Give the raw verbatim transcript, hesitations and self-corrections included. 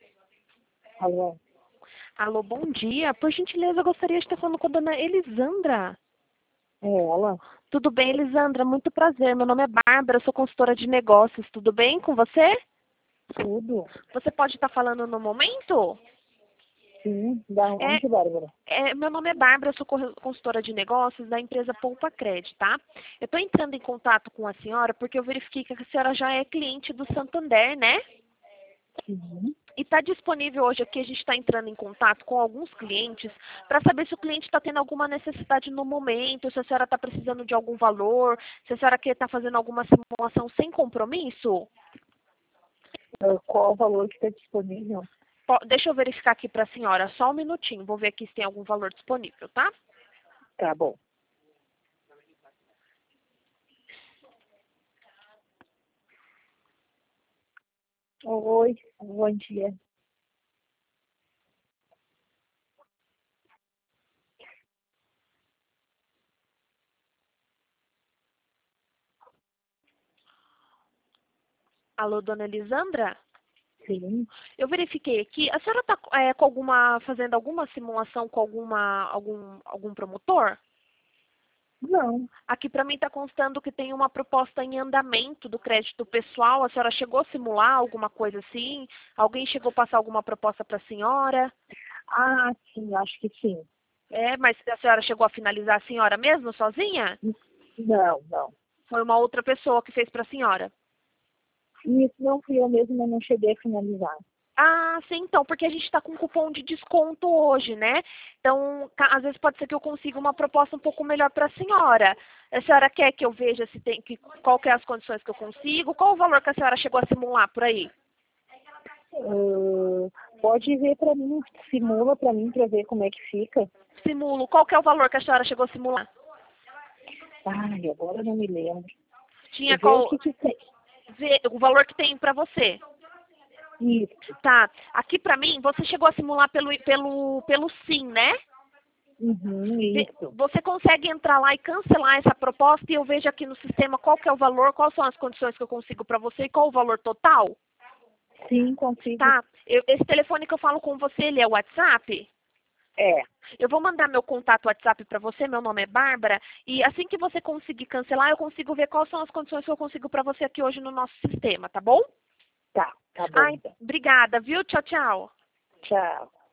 Alô? Alô, bom dia. Por gentileza, eu gostaria de estar falando com a dona Elisandra. É ela? Tudo bem, Elisandra? Muito prazer. Meu nome é Bárbara, eu sou consultora de negócios. Tudo bem com você? Tudo? Você pode estar falando no momento? Sim. Da É, onde, Bárbara? é, meu nome é Bárbara, eu sou corre- consultora de negócios da empresa Poupa Cred, tá? Eu estou entrando em contato com a senhora porque eu verifiquei que a senhora já é cliente do Santander, né? Sim. E está disponível hoje aqui, a gente está entrando em contato com alguns clientes para saber se o cliente está tendo alguma necessidade no momento, se a senhora está precisando de algum valor, se a senhora quer estar fazendo alguma simulação sem compromisso. Ah, qual o valor que está disponível? Po- Deixa eu verificar aqui para a senhora, só um minutinho, vou ver aqui se tem algum valor disponível, tá? Tá bom. Oi, bom dia. Alô, dona Elisandra? Sim. Eu verifiquei aqui, a senhora está com alguma, fazendo alguma simulação com alguma, algum, algum promotor? Não, Aqui para mim está constando que tem uma proposta em andamento do crédito pessoal. A senhora chegou a simular alguma coisa assim? Alguém chegou a passar alguma proposta para a senhora? ah, sim, acho que sim. É, mas a senhora chegou a finalizar a senhora mesmo, sozinha? Não, não. Foi uma outra pessoa que fez para a senhora? Isso não fui eu mesma, não cheguei a finalizar. Ah, sim, então, porque a gente está com cupom de desconto hoje, né? Então, ca- às vezes pode ser que eu consiga uma proposta um pouco melhor para a senhora. A senhora quer que eu veja se tem que, qual que é as condições que eu consigo? Qual o valor que a senhora chegou a simular por aí? Ah, pode ver para mim, simula para mim para ver como é que fica. Simulo. Qual que é o valor que a senhora chegou a simular? Ai, agora eu não me lembro. Tinha Ver o qual que que tem. vê o valor que tem para você? Isso. Tá. Aqui para mim, você chegou a simular pelo pelo pelo sim, né? Uhum, Vê- isso. Você consegue entrar lá e cancelar essa proposta e eu vejo aqui no sistema qual que é o valor, quais são as condições que eu consigo para você e qual o valor total? Sim, consigo. Tá. Eu- esse telefone que eu falo com você, ele é o WhatsApp? É, Eu vou mandar meu contato WhatsApp para você, meu nome é Bárbara, e assim que você conseguir cancelar, eu consigo ver quais são as condições que eu consigo para você aqui hoje no nosso sistema, tá bom? tá, tá bom Ai, então. obrigada, viu? Tchau, tchau. Tchau.